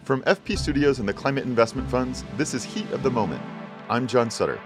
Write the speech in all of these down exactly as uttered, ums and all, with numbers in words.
From F P Studios and the Climate Investment Funds, this is Heat of the Moment. I'm John Sutter.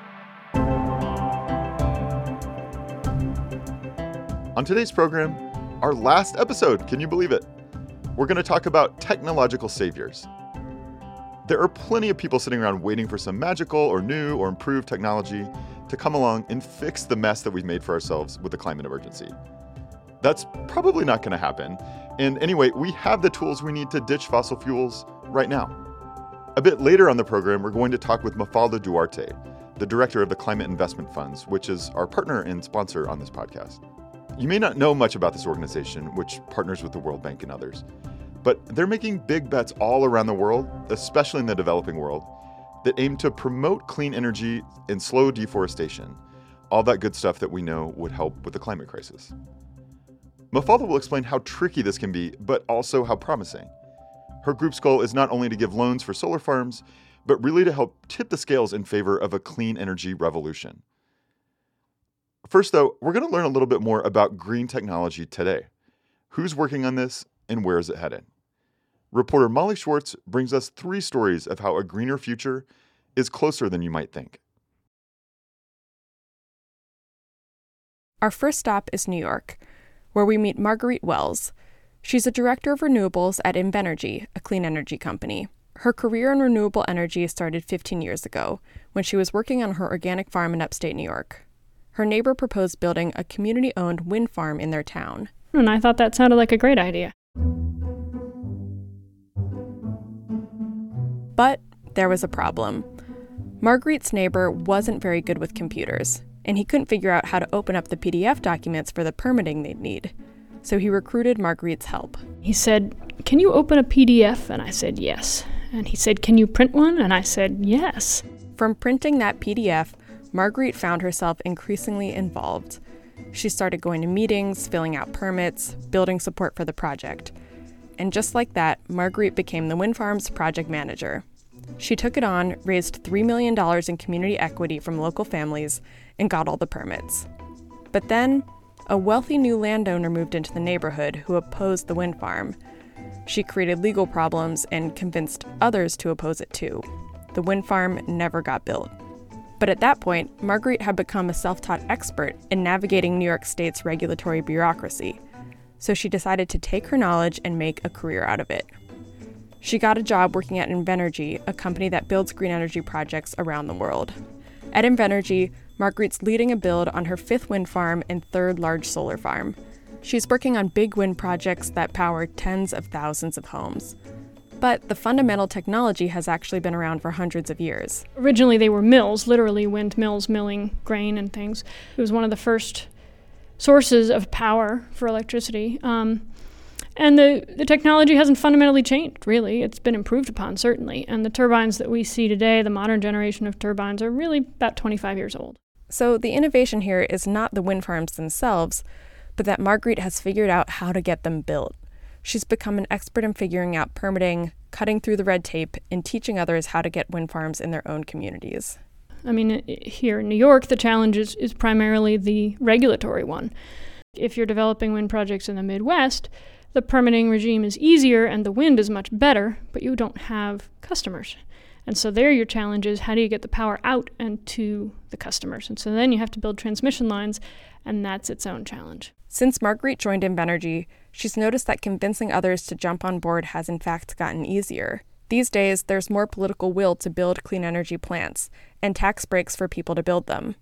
On today's program, our last episode, can you believe it? We're going to talk about technological saviors. There are plenty of people sitting around waiting for some magical or new or improved technology to come along and fix the mess that we've made for ourselves with the climate emergency. That's probably not going to happen. And anyway, we have the tools we need to ditch fossil fuels right now. A bit later on the program, we're going to talk with Mafalda Duarte, the director of the Climate Investment Funds, which is our partner and sponsor on this podcast. You may not know much about this organization, which partners with the World Bank and others, but they're making big bets all around the world, especially in the developing world, that aim to promote clean energy and slow deforestation, all that good stuff that we know would help with the climate crisis. Mafalda will explain how tricky this can be, but also how promising. Her group's goal is not only to give loans for solar farms, but really to help tip the scales in favor of a clean energy revolution. First, though, we're going to learn a little bit more about green technology today. Who's working on this, and where is it headed? Reporter Molly Schwartz brings us three stories of how a greener future is closer than you might think. Our first stop is New York, where we meet Marguerite Wells. She's a director of renewables at Invenergy, a clean energy company. Her career in renewable energy started fifteen years ago, when she was working on her organic farm in upstate New York. Her neighbor proposed building a community-owned wind farm in their town. And I thought that sounded like a great idea. But there was a problem. Marguerite's neighbor wasn't very good with computers, and he couldn't figure out how to open up the P D F documents for the permitting they'd need. So he recruited Marguerite's help. He said, "Can you open a P D F?" And I said, "Yes." And he said, "Can you print one?" And I said, "Yes." From printing that P D F, Marguerite found herself increasingly involved. She started going to meetings, filling out permits, building support for the project. And just like that, Marguerite became the wind farm's project manager. She took it on, raised three million dollars in community equity from local families, and got all the permits. But then, a wealthy new landowner moved into the neighborhood who opposed the wind farm. She created legal problems and convinced others to oppose it too. The wind farm never got built. But at that point, Marguerite had become a self-taught expert in navigating New York State's regulatory bureaucracy. So she decided to take her knowledge and make a career out of it. She got a job working at Invenergy, a company that builds green energy projects around the world. At Invenergy, Marguerite's leading a build on her fifth wind farm and third large solar farm. She's working on big wind projects that power tens of thousands of homes. But the fundamental technology has actually been around for hundreds of years. Originally, they were mills, literally windmills milling grain and things. It was one of the first sources of power for electricity. Um, and the, the technology hasn't fundamentally changed, really. It's been improved upon, certainly. And the turbines that we see today, the modern generation of turbines, are really about twenty-five years old. So the innovation here is not the wind farms themselves, but that Marguerite has figured out how to get them built. She's become an expert in figuring out permitting, cutting through the red tape, and teaching others how to get wind farms in their own communities. I mean, here in New York, the challenge is, is primarily the regulatory one. If you're developing wind projects in the Midwest, the permitting regime is easier and the wind is much better, but you don't have customers. And so there your challenge is, how do you get the power out and to the customers? And so then you have to build transmission lines, and that's its own challenge. Since Marguerite joined Invenergy, she's noticed that convincing others to jump on board has in fact gotten easier. These days, there's more political will to build clean energy plants, and tax breaks for people to build them.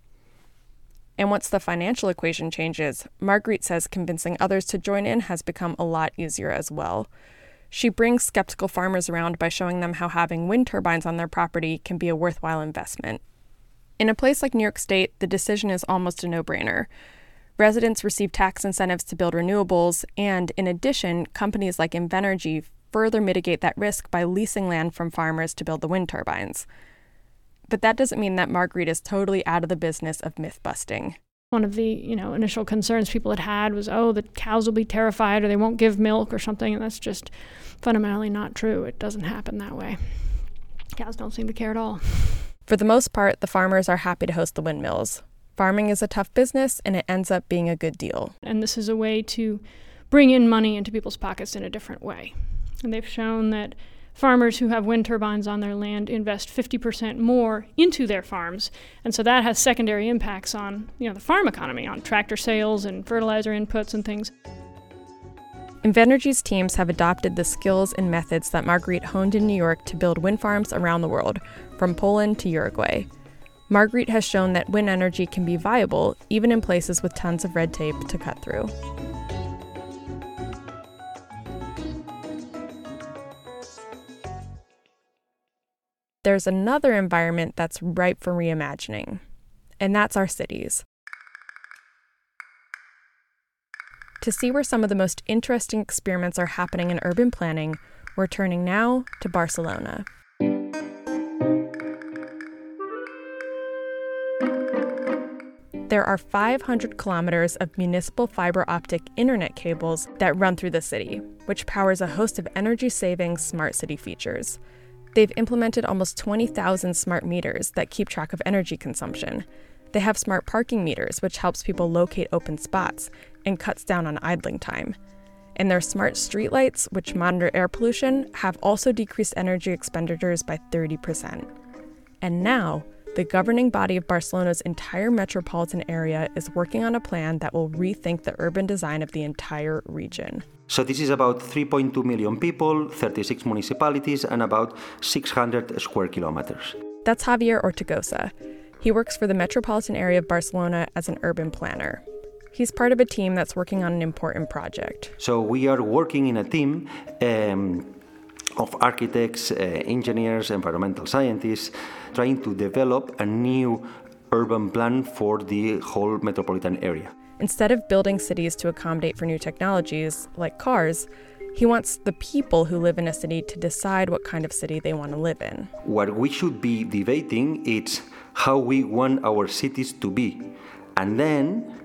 And once the financial equation changes, Marguerite says convincing others to join in has become a lot easier as well. She brings skeptical farmers around by showing them how having wind turbines on their property can be a worthwhile investment. In a place like New York State, the decision is almost a no-brainer. Residents receive tax incentives to build renewables, and in addition, companies like Invenergy further mitigate that risk by leasing land from farmers to build the wind turbines. But that doesn't mean that Marguerite is totally out of the business of myth-busting. One of the, you know, initial concerns people had had was, oh, the cows will be terrified or they won't give milk or something, and that's just fundamentally not true. It doesn't happen that way. Cows don't seem to care at all. For the most part, the farmers are happy to host the windmills. Farming is a tough business, and it ends up being a good deal. And this is a way to bring in money into people's pockets in a different way. And they've shown that farmers who have wind turbines on their land invest fifty percent more into their farms. And so that has secondary impacts on, you know, the farm economy, on tractor sales and fertilizer inputs and things. Invenergy's teams have adopted the skills and methods that Marguerite honed in New York to build wind farms around the world, from Poland to Uruguay. Marguerite has shown that wind energy can be viable even in places with tons of red tape to cut through. There's another environment that's ripe for reimagining, and that's our cities. To see where some of the most interesting experiments are happening in urban planning, we're turning now to Barcelona. There are five hundred kilometers of municipal fiber optic internet cables that run through the city, which powers a host of energy-saving smart city features. They've implemented almost twenty thousand smart meters that keep track of energy consumption. They have smart parking meters, which helps people locate open spots and cuts down on idling time. And their smart streetlights, which monitor air pollution, have also decreased energy expenditures by thirty percent. And now, the governing body of Barcelona's entire metropolitan area is working on a plan that will rethink the urban design of the entire region. So this is about three point two million people, thirty-six municipalities, and about six hundred square kilometers. That's Javier Ortigosa. He works for the metropolitan area of Barcelona as an urban planner. He's part of a team that's working on an important project. So we are working in a team um, of architects, uh, engineers, environmental scientists, trying to develop a new urban plan for the whole metropolitan area. Instead of building cities to accommodate for new technologies, like cars, he wants the people who live in a city to decide what kind of city they want to live in. What we should be debating is how we want our cities to be. And then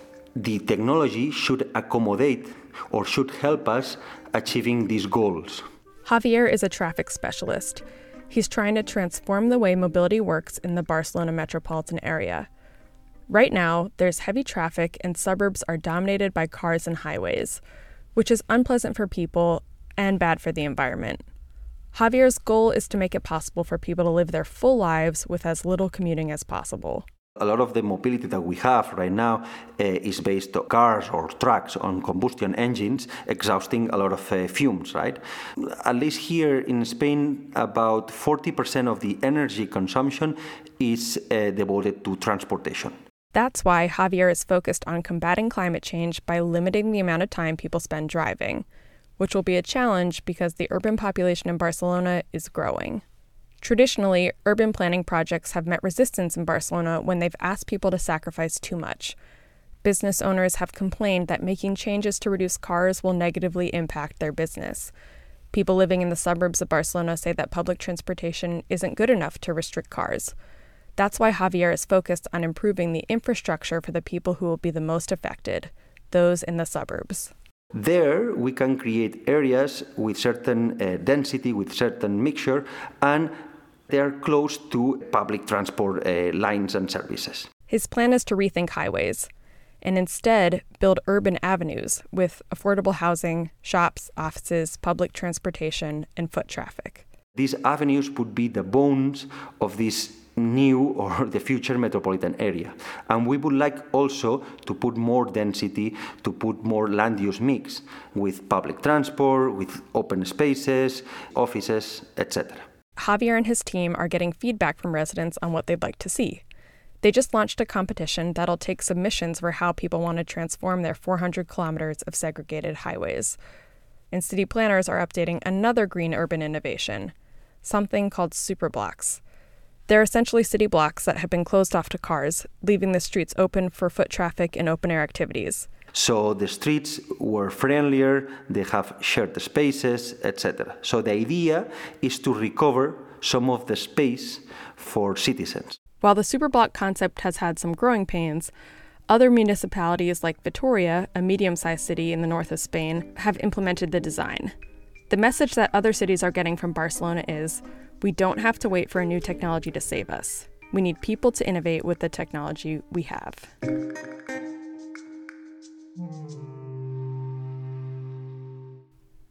the technology should accommodate or should help us achieving these goals. Javier is a traffic specialist. He's trying to transform the way mobility works in the Barcelona metropolitan area. Right now, there's heavy traffic and suburbs are dominated by cars and highways, which is unpleasant for people and bad for the environment. Javier's goal is to make it possible for people to live their full lives with as little commuting as possible. A lot of the mobility that we have right now uh, is based on cars or trucks on combustion engines, exhausting a lot of uh, fumes, right? At least here in Spain, about forty percent of the energy consumption is uh, devoted to transportation. That's why Javier is focused on combating climate change by limiting the amount of time people spend driving, which will be a challenge because the urban population in Barcelona is growing. Traditionally, urban planning projects have met resistance in Barcelona when they've asked people to sacrifice too much. Business owners have complained that making changes to reduce cars will negatively impact their business. People living in the suburbs of Barcelona say that public transportation isn't good enough to restrict cars. That's why Javier is focused on improving the infrastructure for the people who will be the most affected, those in the suburbs. There, we can create areas with certain uh, density, with certain mixture, and they are close to public transport uh, lines and services. His plan is to rethink highways and instead build urban avenues with affordable housing, shops, offices, public transportation, and foot traffic. These avenues would be the bones of this new or the future metropolitan area. And we would like also to put more density, to put more land use mix with public transport, with open spaces, offices, et cetera. Javier and his team are getting feedback from residents on what they'd like to see. They just launched a competition that'll take submissions for how people want to transform their four hundred kilometers of segregated highways. And city planners are updating another green urban innovation, something called superblocks. They're essentially city blocks that have been closed off to cars, leaving the streets open for foot traffic and open-air activities. So the streets were friendlier, they have shared spaces, et cetera. So the idea is to recover some of the space for citizens. While the superblock concept has had some growing pains, other municipalities like Vitoria, a medium-sized city in the north of Spain, have implemented the design. The message that other cities are getting from Barcelona is, we don't have to wait for a new technology to save us. We need people to innovate with the technology we have.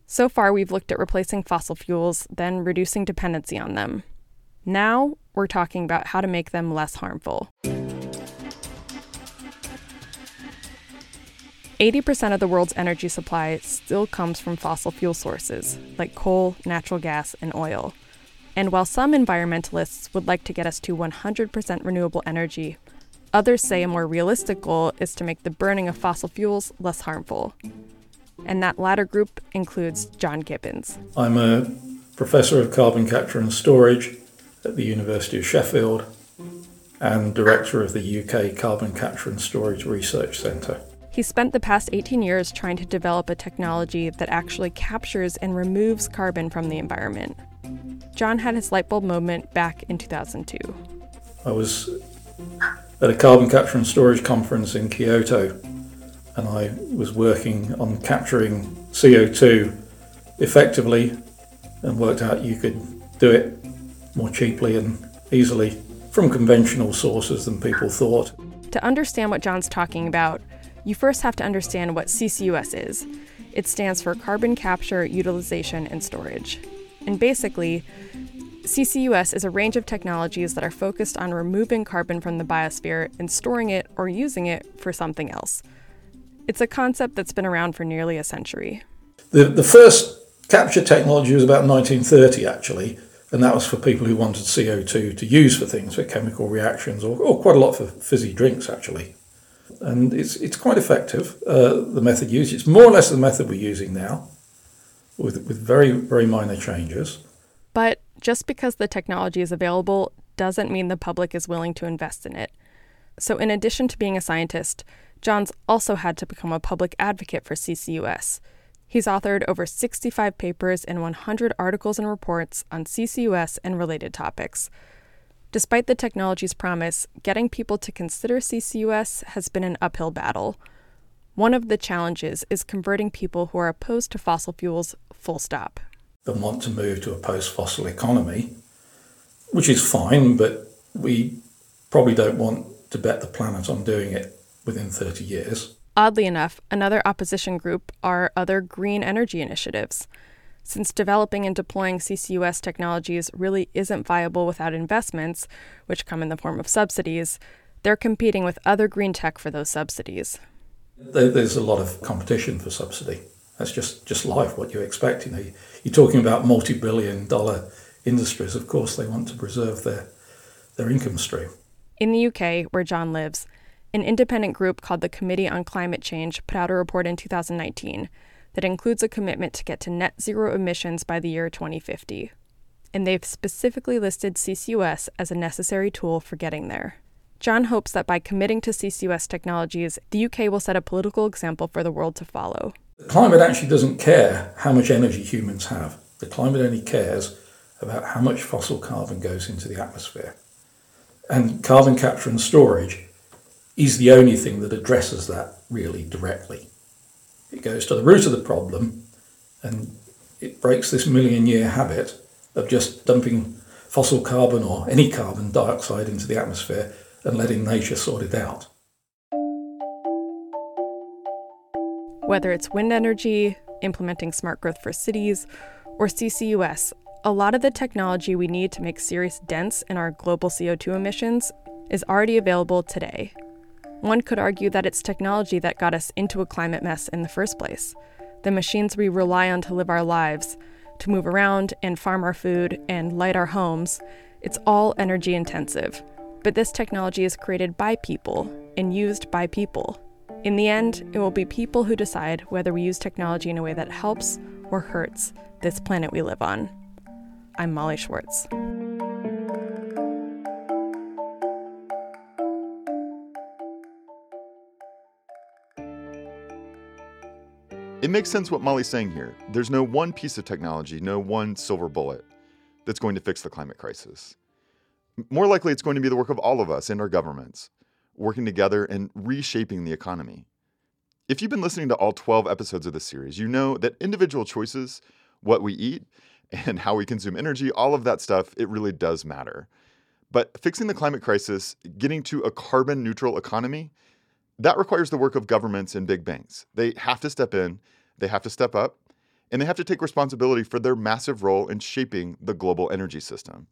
So far, we've looked at replacing fossil fuels, then reducing dependency on them. Now, we're talking about how to make them less harmful. eighty percent of the world's energy supply still comes from fossil fuel sources, like coal, natural gas, and oil. And while some environmentalists would like to get us to one hundred percent renewable energy, others say a more realistic goal is to make the burning of fossil fuels less harmful. And that latter group includes John Gibbons. I'm a professor of carbon capture and storage at the University of Sheffield and director of the U K Carbon Capture and Storage Research Centre. He spent the past eighteen years trying to develop a technology that actually captures and removes carbon from the environment. John had his light bulb moment back in two thousand two. I was at a carbon capture and storage conference in Kyoto, and I was working on capturing C O two effectively and worked out you could do it more cheaply and easily from conventional sources than people thought. To understand what John's talking about, you first have to understand what C C U S is. It stands for Carbon Capture, Utilization, and Storage. And basically, C C U S is a range of technologies that are focused on removing carbon from the biosphere and storing it or using it for something else. It's a concept that's been around for nearly a century. The, the first capture technology was about nineteen thirty, actually, and that was for people who wanted C O two to use for things, for chemical reactions, or, or quite a lot for fizzy drinks, actually. And it's it's quite effective, uh, the method used. It's more or less the method we're using now, with with very, very minor changes. But just because the technology is available doesn't mean the public is willing to invest in it. So in addition to being a scientist, John's also had to become a public advocate for C C U S. He's authored over sixty-five papers and one hundred articles and reports on C C U S and related topics. Despite the technology's promise, getting people to consider C C U S has been an uphill battle. One of the challenges is converting people who are opposed to fossil fuels full stop. They want to move to a post-fossil economy, which is fine, but we probably don't want to bet the planet on doing it within thirty years. Oddly enough, another opposition group are other green energy initiatives. Since developing and deploying C C U S technologies really isn't viable without investments, which come in the form of subsidies, they're competing with other green tech for those subsidies. There's a lot of competition for subsidy. That's just, just life, what you expect. You know, you're talking about multi-billion dollar industries. Of course, they want to preserve their, their income stream. In the U K, where John lives, an independent group called the Committee on Climate Change put out a report in two thousand nineteen that includes a commitment to get to net zero emissions by the year twenty fifty. And they've specifically listed C C U S as a necessary tool for getting there. John hopes that by committing to C C U S technologies, the U K will set a political example for the world to follow. The climate actually doesn't care how much energy humans have. The climate only cares about how much fossil carbon goes into the atmosphere. And carbon capture and storage is the only thing that addresses that really directly. It goes to the root of the problem, and it breaks this million-year habit of just dumping fossil carbon or any carbon dioxide into the atmosphere and letting nature sort it out. Whether it's wind energy, implementing smart growth for cities, or C C U S, a lot of the technology we need to make serious dents in our global C O two emissions is already available today. One could argue that it's technology that got us into a climate mess in the first place. The machines we rely on to live our lives, to move around and farm our food and light our homes, it's all energy intensive. But this technology is created by people and used by people. In the end, it will be people who decide whether we use technology in a way that helps or hurts this planet we live on. I'm Molly Schwartz. It makes sense what Molly's saying here. There's no one piece of technology, no one silver bullet that's going to fix the climate crisis. More likely, it's going to be the work of all of us and our governments, working together and reshaping the economy. If you've been listening to all twelve episodes of this series, you know that individual choices, what we eat, and how we consume energy, all of that stuff, it really does matter. But fixing the climate crisis, getting to a carbon neutral economy, that requires the work of governments and big banks. They have to step in, they have to step up, and they have to take responsibility for their massive role in shaping the global energy system.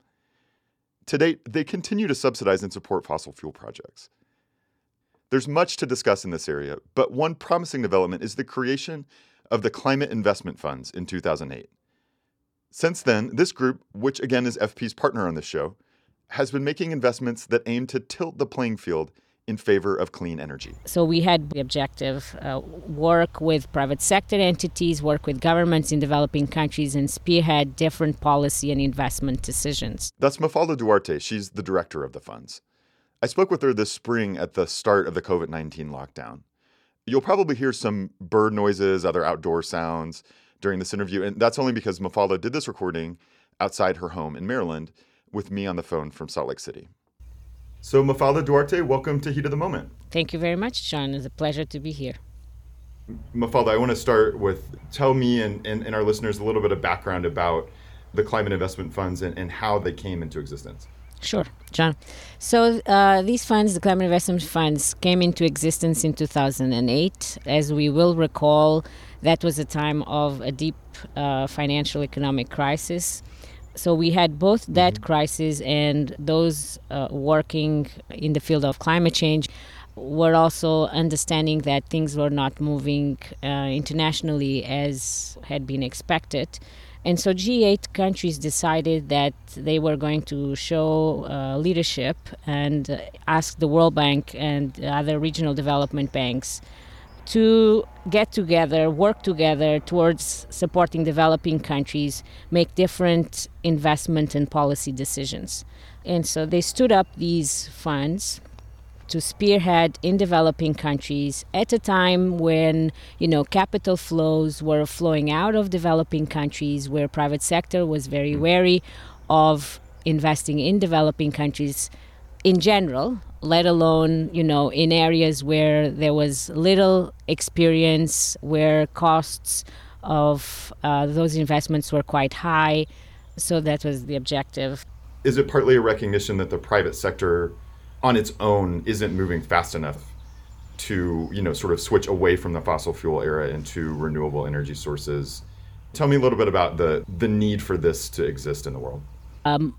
To date, they continue to subsidize and support fossil fuel projects. There's much to discuss in this area, but one promising development is the creation of the Climate Investment Funds in two thousand eight. Since then, this group, which again is F P's partner on this show, has been making investments that aim to tilt the playing field in favor of clean energy. So we had the objective, uh, work with private sector entities, work with governments in developing countries, and spearhead different policy and investment decisions. That's Mafalda Duarte. She's the director of the funds. I spoke with her this spring at the start of the covid nineteen lockdown. You'll probably hear some bird noises, other outdoor sounds during this interview, and that's only because Mafalda did this recording outside her home in Maryland with me on the phone from Salt Lake City. So Mafalda Duarte, welcome to Heat of the Moment. Thank you very much, John. It's a pleasure to be here. Mafalda, I want to start with, tell me and, and, and our listeners a little bit of background about the climate investment funds and, and how they came into existence. Sure, John. So uh, these funds, the climate investment funds, came into existence in two thousand eight. As we will recall, that was a time of a deep uh, financial economic crisis. So we had both that mm-hmm. crisis and those uh, working in the field of climate change were also understanding that things were not moving uh, internationally as had been expected. And so G eight countries decided that they were going to show uh, leadership and uh, ask the World Bank and other regional development banks to get together, work together towards supporting developing countries, make different investment and policy decisions. And so they stood up these funds to spearhead in developing countries at a time when, you know, capital flows were flowing out of developing countries, where private sector was very wary of investing in developing countries in general, let alone, you know, in areas where there was little experience, where costs of uh, those investments were quite high. So that was the objective. Is it partly a recognition that the private sector on its own isn't moving fast enough to, you know, sort of switch away from the fossil fuel era into renewable energy sources? Tell me a little bit about the, the need for this to exist in the world. Um,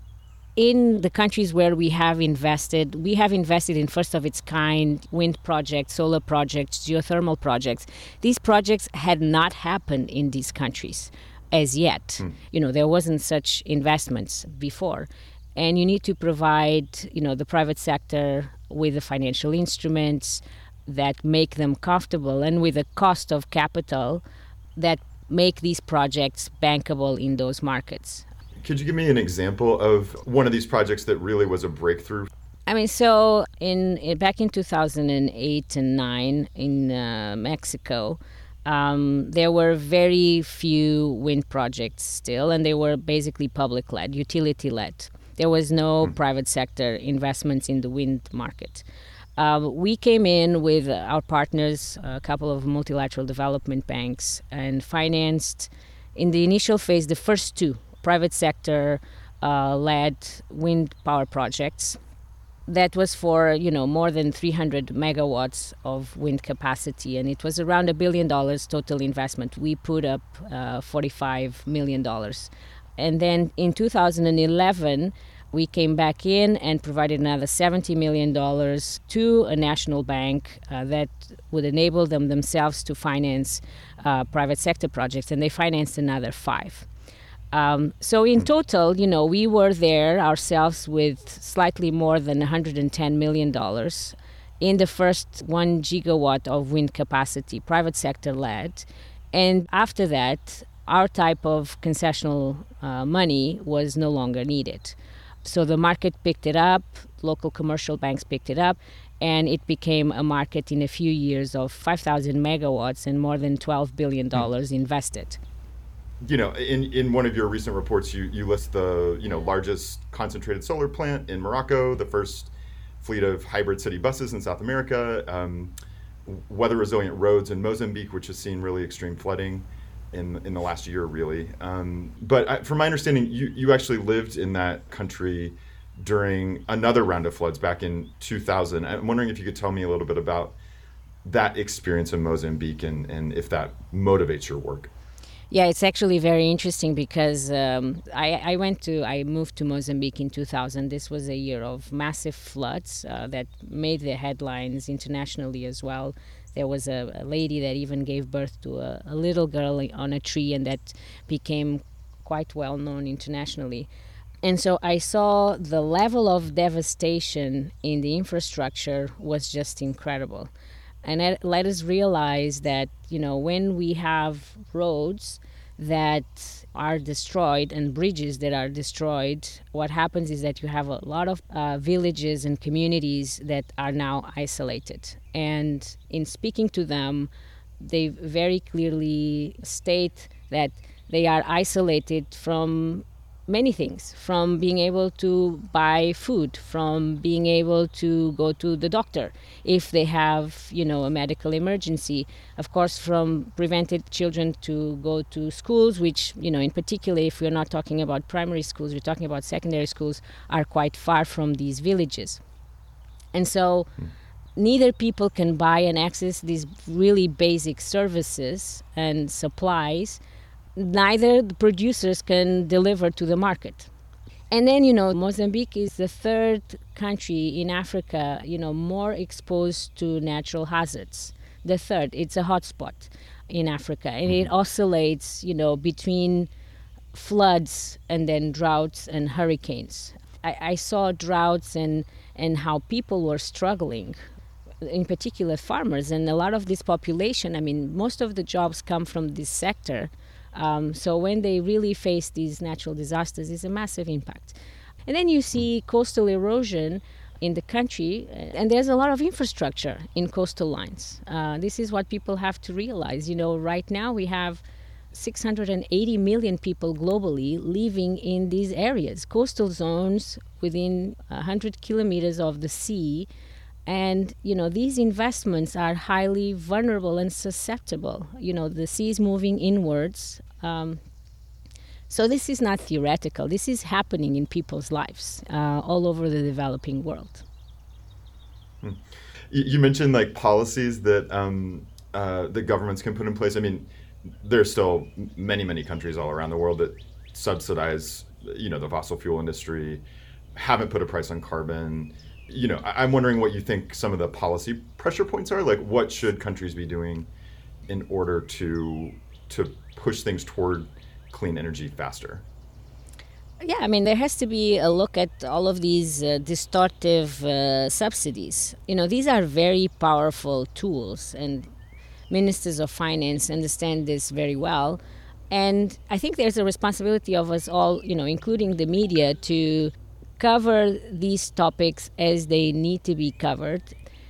in the countries where we have invested, we have invested in first of its kind wind projects, solar projects, geothermal projects. These projects had not happened in these countries as yet. Hmm. You know, there wasn't such investments before. And you need to provide, you know, the private sector with the financial instruments that make them comfortable and with a cost of capital that make these projects bankable in those markets. Could you give me an example of one of these projects that really was a breakthrough? I mean, so in, in back in two thousand eight and nine in uh, Mexico, um, there were very few wind projects still, and they were basically public-led, utility-led. There was no mm. private sector investments in the wind market. Uh, we came in with our partners, a couple of multilateral development banks, and financed, in the initial phase, the first two private sector uh, led wind power projects. That was for, you know, more than three hundred megawatts of wind capacity, and it was around a billion dollars total investment. We put up uh, forty-five million dollars. And then in two thousand eleven, we came back in and provided another seventy million dollars to a national bank uh, that would enable them themselves to finance uh, private sector projects, and they financed another five. Um, so in total, you know, we were there ourselves with slightly more than one hundred ten million dollars in the first one gigawatt of wind capacity, private sector led. And after that, our type of concessional uh, money was no longer needed. So the market picked it up, local commercial banks picked it up, and it became a market in a few years of five thousand megawatts and more than twelve billion dollars mm. invested. You know, in, in one of your recent reports, you, you list the, you know, largest concentrated solar plant in Morocco, the first fleet of hybrid city buses in South America, um, weather-resilient roads in Mozambique, which has seen really extreme flooding in in the last year, really. Um, but I, from my understanding, you, you actually lived in that country during another round of floods back in two thousand. I'm wondering if you could tell me a little bit about that experience in Mozambique and, and if that motivates your work. Yeah, it's actually very interesting because um, I, I went to, I moved to Mozambique in two thousand. This was a year of massive floods uh, that made the headlines internationally as well. There was a, a lady that even gave birth to a, a little girl on a tree, and that became quite well known internationally. And so I saw the level of devastation in the infrastructure was just incredible. And it let us realize that, you know, when we have roads that are destroyed and bridges that are destroyed, what happens is that you have a lot of uh, villages and communities that are now isolated. And in speaking to them, they very clearly state that they are isolated from many things, from being able to buy food, from being able to go to the doctor if they have, you know, a medical emergency, of course, from prevented children to go to schools, which, you know, in particular, if we're not talking about primary schools, we're talking about secondary schools, are quite far from these villages. And so mm. neither people can buy and access these really basic services and supplies, neither the producers can deliver to the market. And then, you know, Mozambique is the third country in Africa, you know, more exposed to natural hazards. The third, it's a hotspot in Africa, and it oscillates, you know, between floods and then droughts and hurricanes. I, I saw droughts and, and how people were struggling, in particular farmers, and a lot of this population, I mean, most of the jobs come from this sector. Um, so when they really face these natural disasters, it's a massive impact. And then you see coastal erosion in the country, and there's a lot of infrastructure in coastal lines. Uh, this is what people have to realize. You know, right now we have six hundred eighty million people globally living in these areas, coastal zones within one hundred kilometers of the sea. And, you know, these investments are highly vulnerable and susceptible. You know, the sea is moving inwards. Um, so this is not theoretical. This is happening in people's lives uh, all over the developing world. Hmm. You mentioned, like, policies that um, uh, the governments can put in place. I mean, there's still many, many countries all around the world that subsidize, you know, the fossil fuel industry, haven't put a price on carbon. You know, I'm wondering what you think some of the policy pressure points are. Like, what should countries be doing in order to to push things toward clean energy faster? Yeah, I mean, there has to be a look at all of these uh, distortive uh, subsidies. You know, these are very powerful tools, and ministers of finance understand this very well. And I think there's a responsibility of us all, you know, including the media, to cover these topics as they need to be covered,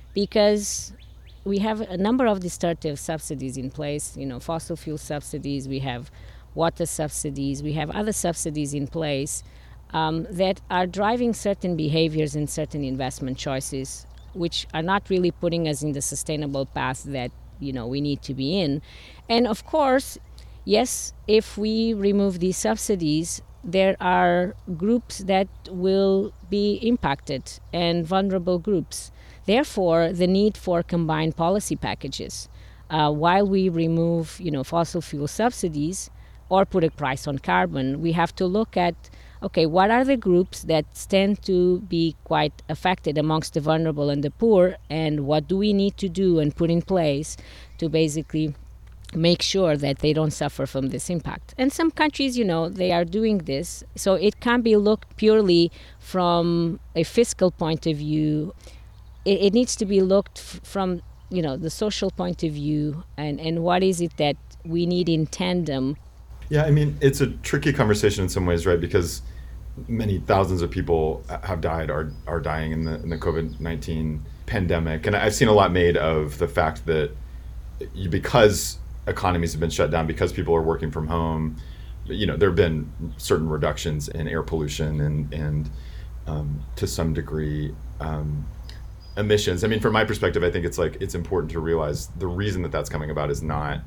because we have a number of distortive subsidies in place, you know, fossil fuel subsidies, we have water subsidies, we have other subsidies in place um, that are driving certain behaviors and certain investment choices, which are not really putting us in the sustainable path that, you know, we need to be in. And of course, yes, if we remove these subsidies, there are groups that will be impacted and vulnerable groups. Therefore, the need for combined policy packages. Uh, while we remove, you know, fossil fuel subsidies or put a price on carbon, we have to look at, okay, what are the groups that stand to be quite affected amongst the vulnerable and the poor, and what do we need to do and put in place to basically make sure that they don't suffer from this impact. And some countries, you know, they are doing this. So it can't be looked purely from a fiscal point of view. It, it needs to be looked f- from, you know, the social point of view, and, and what is it that we need in tandem. Yeah, I mean, it's a tricky conversation in some ways, right? Because many thousands of people have died, are are dying in the in the COVID nineteen pandemic. And I've seen a lot made of the fact that you, because economies have been shut down, because people are working from home, you know, there have been certain reductions in air pollution and, and um, to some degree, um, emissions. I mean, from my perspective, I think it's like, it's important to realize the reason that that's coming about is not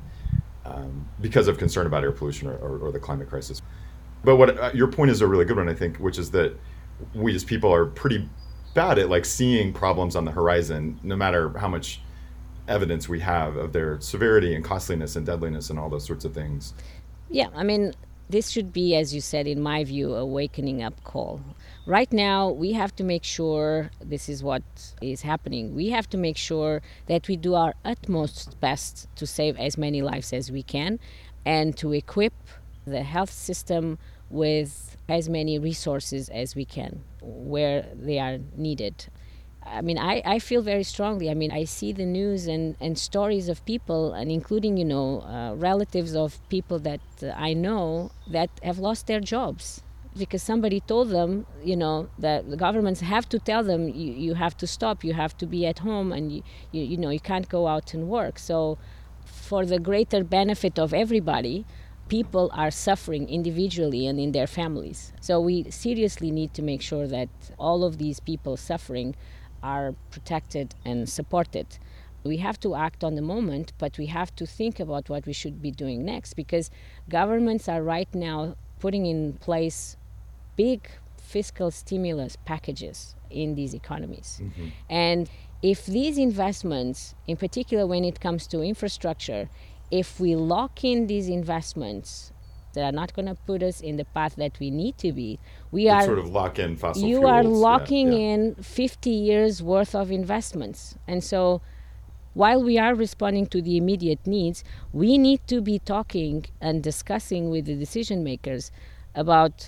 um, because of concern about air pollution or, or, or the climate crisis. But what uh, your point is a really good one, I think, which is that we as people are pretty bad at like seeing problems on the horizon, no matter how much evidence we have of their severity and costliness and deadliness and all those sorts of things. Yeah, I mean, this should be, as you said, in my view, a wakening up call. Right now, we have to make sure this is what is happening. We have to make sure that we do our utmost best to save as many lives as we can and to equip the health system with as many resources as we can where they are needed. I mean, I, I feel very strongly. I mean, I see the news and, and stories of people, and including, you know, uh, relatives of people that uh, I know that have lost their jobs because somebody told them, you know, that the governments have to tell them, you, you have to stop, you have to be at home, and, you, you, you know, you can't go out and work. So for the greater benefit of everybody, people are suffering individually and in their families. So we seriously need to make sure that all of these people suffering are protected and supported. We have to act on the moment, but we have to think about what we should be doing next, because governments are right now putting in place big fiscal stimulus packages in these economies. Mm-hmm. And if these investments, in particular when it comes to infrastructure, if we lock in these investments that are not going to put us in the path that we need to be, we Let's are sort of lock in fossil you fuels. are locking yeah, yeah. in fifty years worth of investments. And so while we are responding to the immediate needs, we need to be talking and discussing with the decision makers about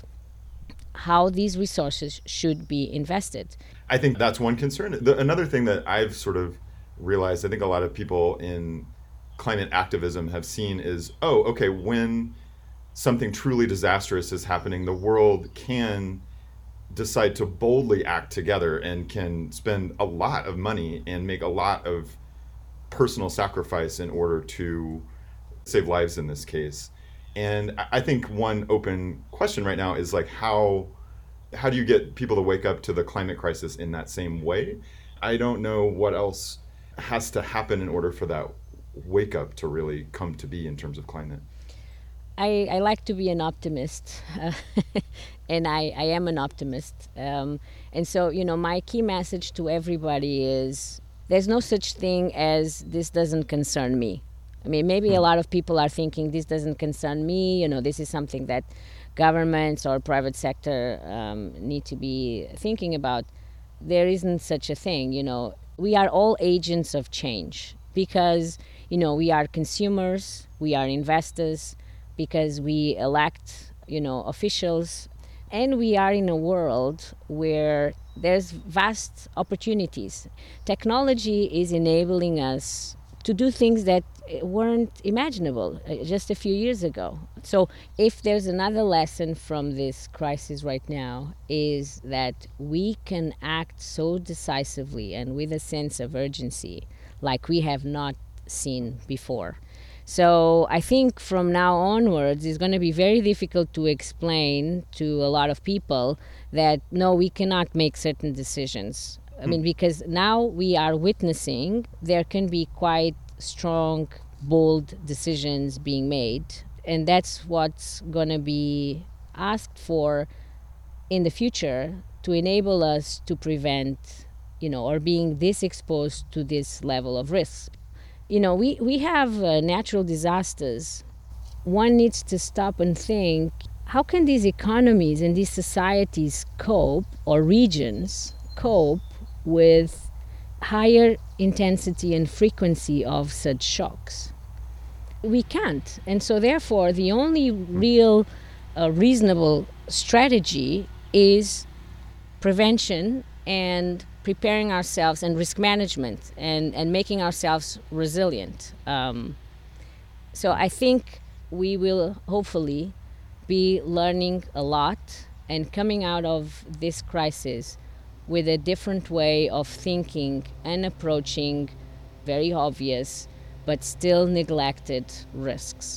how these resources should be invested. I think that's one concern. The, another thing that I've sort of realized, I think a lot of people in climate activism have seen is, oh, okay, when something truly disastrous is happening, the world can decide to boldly act together and can spend a lot of money and make a lot of personal sacrifice in order to save lives in this case. And I think one open question right now is like, how how do you get people to wake up to the climate crisis in that same way? I don't know what else has to happen in order for that wake up to really come to be in terms of climate. I, I like to be an optimist, uh, and I, I am an optimist. Um, and so, you know, my key message to everybody is there's no such thing as this doesn't concern me. I mean, maybe hmm. a lot of people are thinking this doesn't concern me, you know, this is something that governments or private sector um, need to be thinking about. There isn't such a thing, you know. We are all agents of change because, you know, we are consumers, we are investors, because we elect, you know, officials, and we are in a world where there's vast opportunities. Technology is enabling us to do things that weren't imaginable just a few years ago. So if there's another lesson from this crisis right now, is that we can act so decisively and with a sense of urgency like we have not seen before. So I think from now onwards, it's going to be very difficult to explain to a lot of people that, no, we cannot make certain decisions. I mean, because now we are witnessing there can be quite strong, bold decisions being made. And that's what's going to be asked for in the future to enable us to prevent, you know, or being this exposed to this level of risk. You know, we, we have uh, natural disasters. One needs to stop and think, how can these economies and these societies cope, or regions cope, with higher intensity and frequency of such shocks? We can't. And so therefore, the only real uh, reasonable strategy is prevention and preparing ourselves and risk management and, and making ourselves resilient. Um, so I think we will hopefully be learning a lot and coming out of this crisis with a different way of thinking and approaching very obvious but still neglected risks.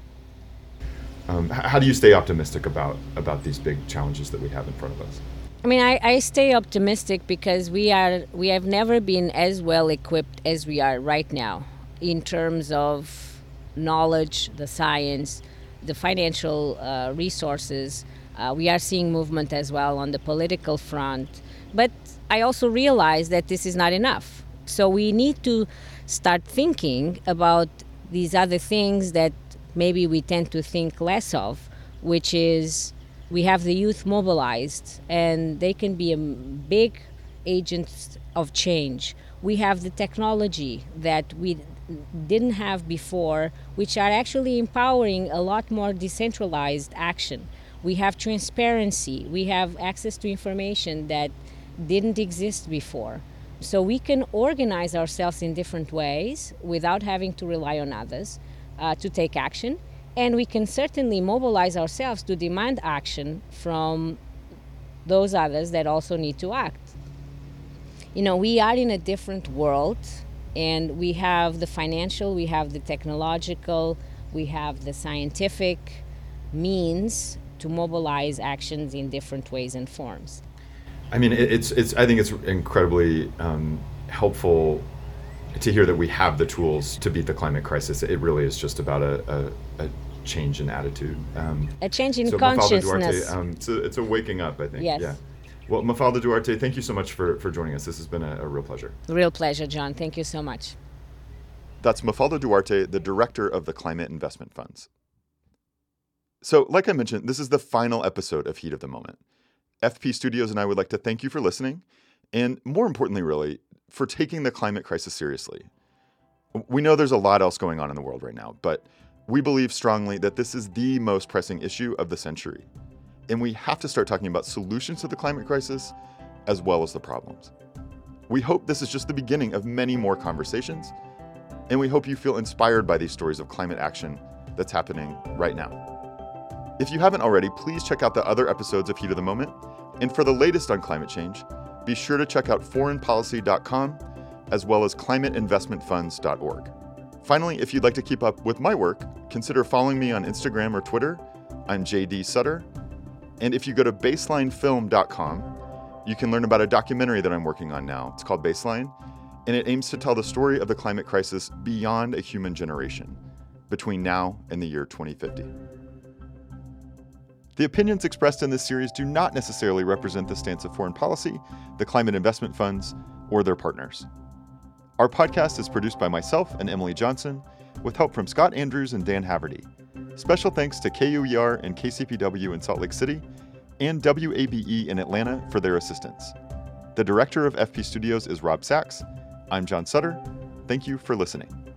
Um, how do you stay optimistic about, about these big challenges that we have in front of us? I mean, I, I stay optimistic because we are we have never been as well equipped as we are right now in terms of knowledge, the science, the financial uh, resources. Uh, we are seeing movement as well on the political front. But I also realize that this is not enough. So we need to start thinking about these other things that maybe we tend to think less of, which is we have the youth mobilized, and they can be a big agents of change. We have the technology that we didn't have before, which are actually empowering a lot more decentralized action. We have transparency. We have access to information that didn't exist before. So we can organize ourselves in different ways without having to rely on others uh, to take action. And we can certainly mobilize ourselves to demand action from those others that also need to act. You know, we are in a different world, and we have the financial, we have the technological, we have the scientific means to mobilize actions in different ways and forms. I mean, it's it's. I think it's incredibly um, helpful to hear that we have the tools to beat the climate crisis. It really is just about a, a, a change in attitude. Um, a change in so consciousness. Mafalda Duarte, um, it's, a, it's a waking up, I think. Yes. Yeah. Well, Mafalda Duarte, thank you so much for, for joining us. This has been a, a real pleasure. Real pleasure, John. Thank you so much. That's Mafalda Duarte, the director of the Climate Investment Funds. So, like I mentioned, this is the final episode of Heat of the Moment. F P Studios and I would like to thank you for listening, and more importantly, really, for taking the climate crisis seriously. We know there's a lot else going on in the world right now, but we believe strongly that this is the most pressing issue of the century. And we have to start talking about solutions to the climate crisis as well as the problems. We hope this is just the beginning of many more conversations, and we hope you feel inspired by these stories of climate action that's happening right now. If you haven't already, please check out the other episodes of Heat of the Moment, and for the latest on climate change, be sure to check out foreign policy dot com as well as climate investment funds dot org. Finally, if you'd like to keep up with my work, consider following me on Instagram or Twitter. I'm J D Sutter. And if you go to baseline film dot com, you can learn about a documentary that I'm working on now. It's called Baseline, and it aims to tell the story of the climate crisis beyond a human generation, between now and the year twenty fifty. The opinions expressed in this series do not necessarily represent the stance of foreign policy, the climate investment funds, or their partners. Our podcast is produced by myself and Emily Johnson, with help from Scott Andrews and Dan Haverty. Special thanks to K U E R and K C P W in Salt Lake City and W A B E in Atlanta for their assistance. The director of F P Studios is Rob Sachs. I'm John Sutter. Thank you for listening.